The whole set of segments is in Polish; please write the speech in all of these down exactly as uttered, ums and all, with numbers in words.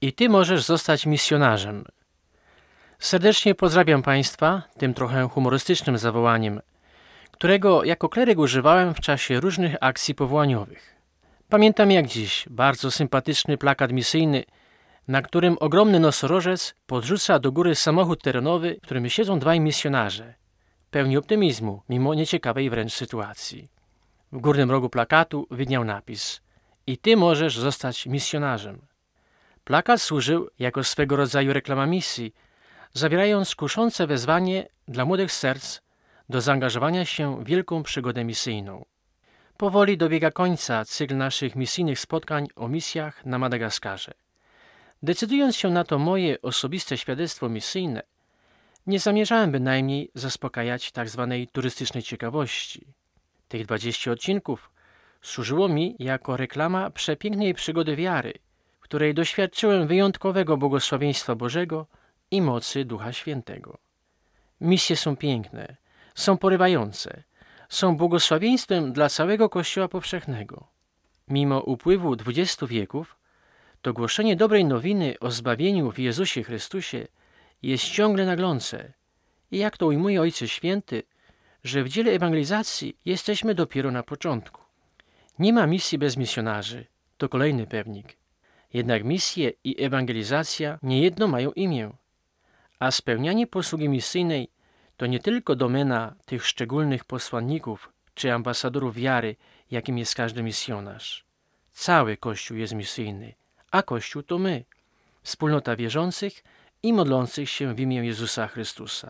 I ty możesz zostać misjonarzem. Serdecznie pozdrawiam Państwa tym trochę humorystycznym zawołaniem, którego jako kleryk używałem w czasie różnych akcji powołaniowych. Pamiętam jak dziś bardzo sympatyczny plakat misyjny, na którym ogromny nosorożec podrzuca do góry samochód terenowy, w którym siedzą dwaj misjonarze, pełni optymizmu mimo nieciekawej wręcz sytuacji. W górnym rogu plakatu widniał napis: i ty możesz zostać misjonarzem. Plakat służył jako swego rodzaju reklama misji, zawierając kuszące wezwanie dla młodych serc do zaangażowania się w wielką przygodę misyjną. Powoli dobiega końca cykl naszych misyjnych spotkań o misjach na Madagaskarze. Decydując się na to moje osobiste świadectwo misyjne, nie zamierzałem bynajmniej zaspokajać tzw. turystycznej ciekawości. Tych dwadzieścia odcinków służyło mi jako reklama przepięknej przygody wiary, w której doświadczyłem wyjątkowego błogosławieństwa Bożego i mocy Ducha Świętego. Misje są piękne, są porywające, są błogosławieństwem dla całego Kościoła powszechnego. Mimo upływu dwudziestu wieków, to głoszenie dobrej nowiny o zbawieniu w Jezusie Chrystusie jest ciągle naglące i jak to ujmuje Ojciec Święty, że w dziele ewangelizacji jesteśmy dopiero na początku. Nie ma misji bez misjonarzy, to kolejny pewnik. Jednak misje i ewangelizacja niejedno mają imię, a spełnianie posługi misyjnej to nie tylko domena tych szczególnych posłanników czy ambasadorów wiary, jakim jest każdy misjonarz. Cały Kościół jest misyjny, a Kościół to my, wspólnota wierzących i modlących się w imię Jezusa Chrystusa.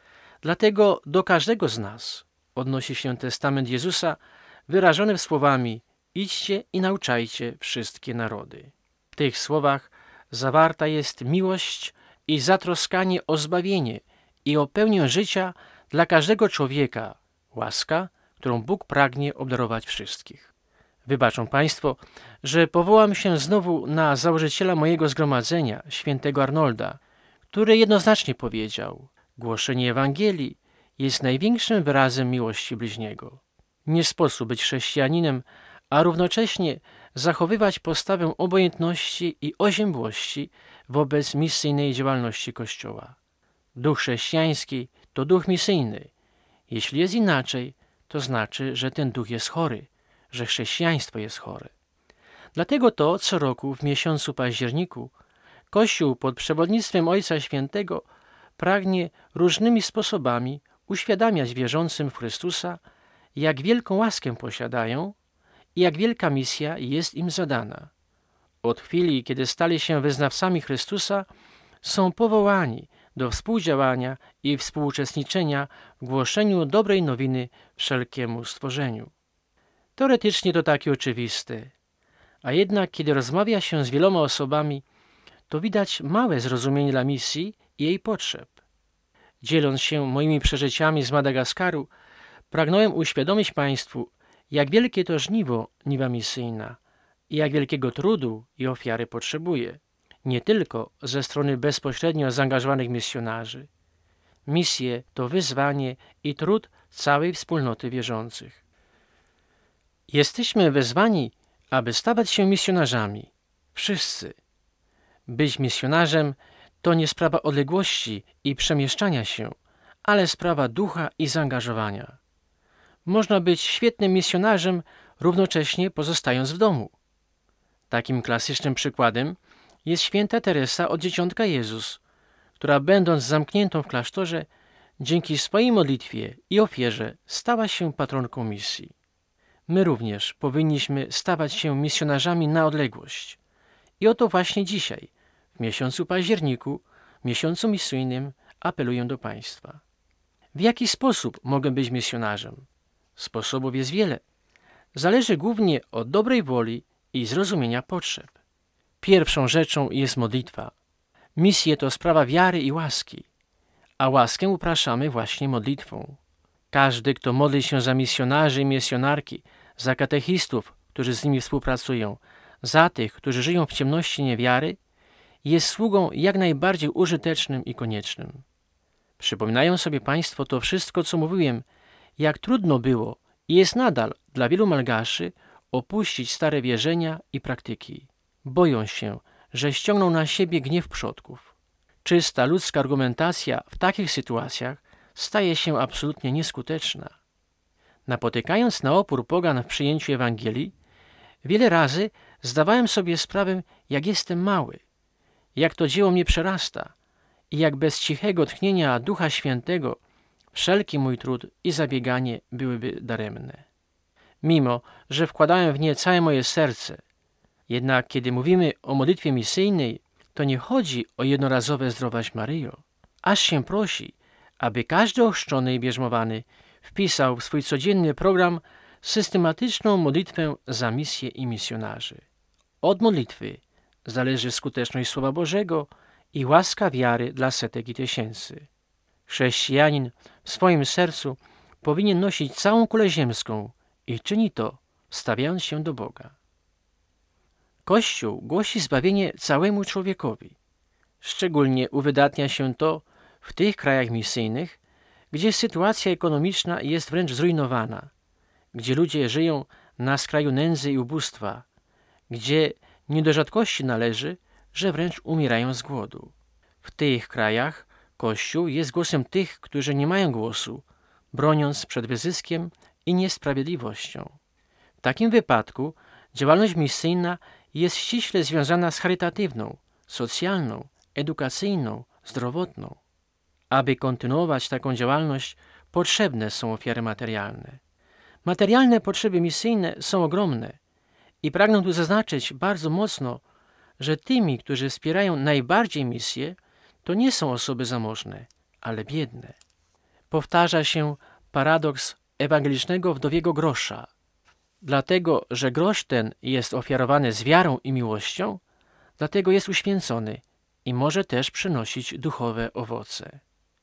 Dlatego do każdego z nas odnosi się testament Jezusa wyrażony słowami: idźcie i nauczajcie wszystkie narody. W tych słowach zawarta jest miłość i zatroskanie o zbawienie i o pełnię życia dla każdego człowieka, łaska, którą Bóg pragnie obdarować wszystkich. Wybaczą Państwo, że powołam się znowu na założyciela mojego zgromadzenia, świętego Arnolda, który jednoznacznie powiedział: głoszenie Ewangelii jest największym wyrazem miłości bliźniego. Nie sposób być chrześcijaninem, a równocześnie zachowywać postawę obojętności i oziębłości wobec misyjnej działalności Kościoła. Duch chrześcijański to duch misyjny. Jeśli jest inaczej, to znaczy, że ten duch jest chory, że chrześcijaństwo jest chore. Dlatego to co roku w miesiącu październiku Kościół pod przewodnictwem Ojca Świętego pragnie różnymi sposobami uświadamiać wierzącym w Chrystusa, jak wielką łaskę posiadają i jak wielka misja jest im zadana. Od chwili, kiedy stali się wyznawcami Chrystusa, są powołani do współdziałania i współuczestniczenia w głoszeniu dobrej nowiny wszelkiemu stworzeniu. Teoretycznie to takie oczywiste, a jednak kiedy rozmawia się z wieloma osobami, to widać małe zrozumienie dla misji i jej potrzeb. Dzieląc się moimi przeżyciami z Madagaskaru, pragnąłem uświadomić Państwu, jak wielkie to żniwo niwa misyjna i jak wielkiego trudu i ofiary potrzebuje, nie tylko ze strony bezpośrednio zaangażowanych misjonarzy. Misje to wyzwanie i trud całej wspólnoty wierzących. Jesteśmy wezwani, aby stawać się misjonarzami. Wszyscy. Być misjonarzem to nie sprawa odległości i przemieszczania się, ale sprawa ducha i zaangażowania. Można być świetnym misjonarzem, równocześnie pozostając w domu. Takim klasycznym przykładem jest święta Teresa od Dzieciątka Jezus, która będąc zamkniętą w klasztorze, dzięki swojej modlitwie i ofierze stała się patronką misji. My również powinniśmy stawać się misjonarzami na odległość. I o to właśnie dzisiaj, w miesiącu październiku, miesiącu misyjnym, apeluję do Państwa. W jaki sposób mogę być misjonarzem? Sposobów jest wiele. Zależy głównie od dobrej woli i zrozumienia potrzeb. Pierwszą rzeczą jest modlitwa. Misje to sprawa wiary i łaski, a łaskę upraszamy właśnie modlitwą. Każdy, kto modli się za misjonarzy i misjonarki, za katechistów, którzy z nimi współpracują, za tych, którzy żyją w ciemności niewiary, jest sługą jak najbardziej użytecznym i koniecznym. Przypominają sobie Państwo to wszystko, co mówiłem, jak trudno było i jest nadal dla wielu Malgaszy opuścić stare wierzenia i praktyki. Boją się, że ściągną na siebie gniew przodków. Czysta ludzka argumentacja w takich sytuacjach staje się absolutnie nieskuteczna. Napotykając na opór pogan w przyjęciu Ewangelii, wiele razy zdawałem sobie sprawę, jak jestem mały, jak to dzieło mnie przerasta i jak bez cichego tchnienia Ducha Świętego wszelki mój trud i zabieganie byłyby daremne. Mimo że wkładałem w nie całe moje serce, jednak kiedy mówimy o modlitwie misyjnej, to nie chodzi o jednorazowe zdrowaś Maryjo, aż się prosi, aby każdy ochrzczony i bierzmowany wpisał w swój codzienny program systematyczną modlitwę za misję i misjonarzy. Od modlitwy zależy skuteczność Słowa Bożego i łaska wiary dla setek i tysięcy. Chrześcijanin w swoim sercu powinien nosić całą kulę ziemską i czyni to, wstawiając się do Boga. Kościół głosi zbawienie całemu człowiekowi. Szczególnie uwydatnia się to w tych krajach misyjnych, gdzie sytuacja ekonomiczna jest wręcz zrujnowana, gdzie ludzie żyją na skraju nędzy i ubóstwa, gdzie nie do rzadkości należy, że wręcz umierają z głodu. W tych krajach Kościół jest głosem tych, którzy nie mają głosu, broniąc przed wyzyskiem i niesprawiedliwością. W takim wypadku działalność misyjna jest ściśle związana z charytatywną, socjalną, edukacyjną, zdrowotną. Aby kontynuować taką działalność, potrzebne są ofiary materialne. Materialne potrzeby misyjne są ogromne i pragnę tu zaznaczyć bardzo mocno, że tymi, którzy wspierają najbardziej misję, to nie są osoby zamożne, ale biedne. Powtarza się paradoks ewangelicznego wdowiego grosza. Dlatego, że grosz ten jest ofiarowany z wiarą i miłością, dlatego jest uświęcony i może też przynosić duchowe owoce.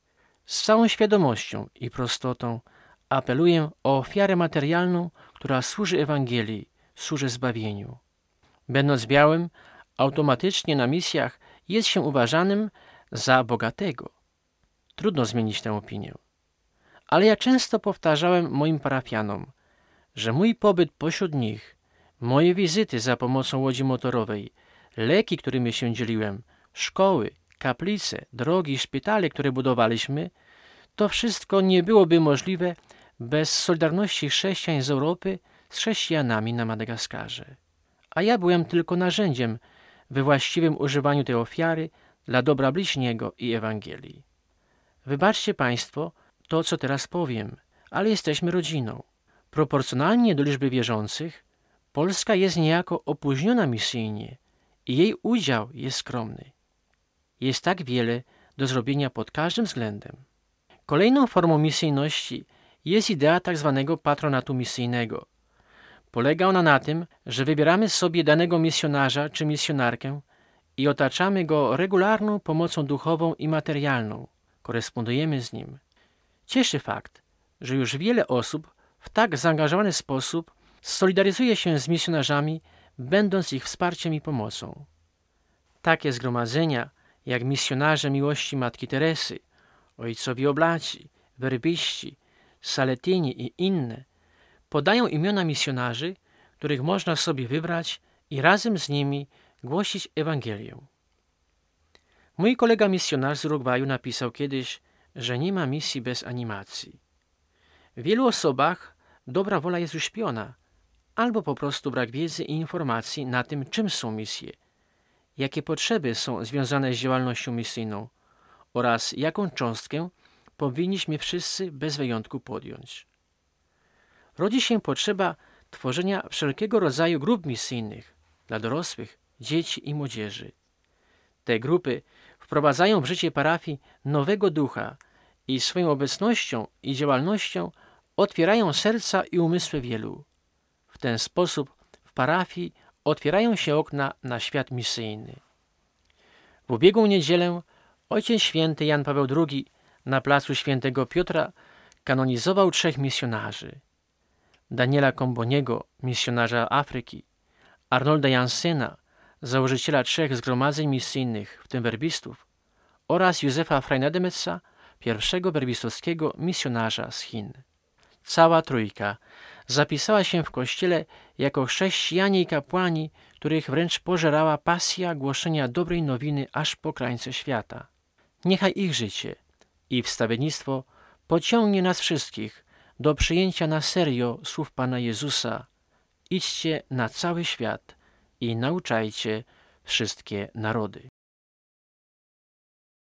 Z całą świadomością i prostotą apeluję o ofiarę materialną, która służy Ewangelii, służy zbawieniu. Będąc białym, automatycznie na misjach jest się uważanym za bogatego. Trudno zmienić tę opinię. Ale ja często powtarzałem moim parafianom, że mój pobyt pośród nich, moje wizyty za pomocą łodzi motorowej, leki, którymi się dzieliłem, szkoły, kaplice, drogi, szpitale, które budowaliśmy, to wszystko nie byłoby możliwe bez solidarności chrześcijan z Europy z chrześcijanami na Madagaskarze. A ja byłem tylko narzędziem we właściwym używaniu tej ofiary dla dobra bliźniego i Ewangelii. Wybaczcie Państwo to, co teraz powiem, ale jesteśmy rodziną. Proporcjonalnie do liczby wierzących, Polska jest niejako opóźniona misyjnie i jej udział jest skromny. Jest tak wiele do zrobienia pod każdym względem. Kolejną formą misyjności jest idea tzw. patronatu misyjnego. Polega ona na tym, że wybieramy sobie danego misjonarza czy misjonarkę i otaczamy go regularną pomocą duchową i materialną. Korespondujemy z nim. Cieszy fakt, że już wiele osób w tak zaangażowany sposób solidaryzuje się z misjonarzami, będąc ich wsparciem i pomocą. Takie zgromadzenia, jak misjonarze miłości Matki Teresy, ojcowie oblaci, werbiści, saletini i inne, podają imiona misjonarzy, których można sobie wybrać i razem z nimi głosić Ewangelię. Mój kolega misjonarz z Urugwaju napisał kiedyś, że nie ma misji bez animacji. W wielu osobach dobra wola jest uśpiona, albo po prostu brak wiedzy i informacji na tym, czym są misje, jakie potrzeby są związane z działalnością misyjną oraz jaką cząstkę powinniśmy wszyscy bez wyjątku podjąć. Rodzi się potrzeba tworzenia wszelkiego rodzaju grup misyjnych dla dorosłych, dzieci i młodzieży. Te grupy wprowadzają w życie parafii nowego ducha i swoją obecnością i działalnością otwierają serca i umysły wielu. W ten sposób w parafii otwierają się okna na świat misyjny. W ubiegłą niedzielę Ojciec Święty Jan Paweł drugi na placu Świętego Piotra kanonizował trzech misjonarzy. Daniela Comboniego, misjonarza Afryki, Arnolda Janssena, założyciela trzech zgromadzeń misyjnych, w tym werbistów, oraz Józefa Freinedemesa, pierwszego werbistowskiego misjonarza z Chin. Cała trójka Zapisała się w kościele jako chrześcijanie i kapłani, których wręcz pożerała pasja głoszenia dobrej nowiny aż po krańce świata. Niechaj ich życie i wstawiennictwo pociągnie nas wszystkich do przyjęcia na serio słów Pana Jezusa: idźcie na cały świat i nauczajcie wszystkie narody.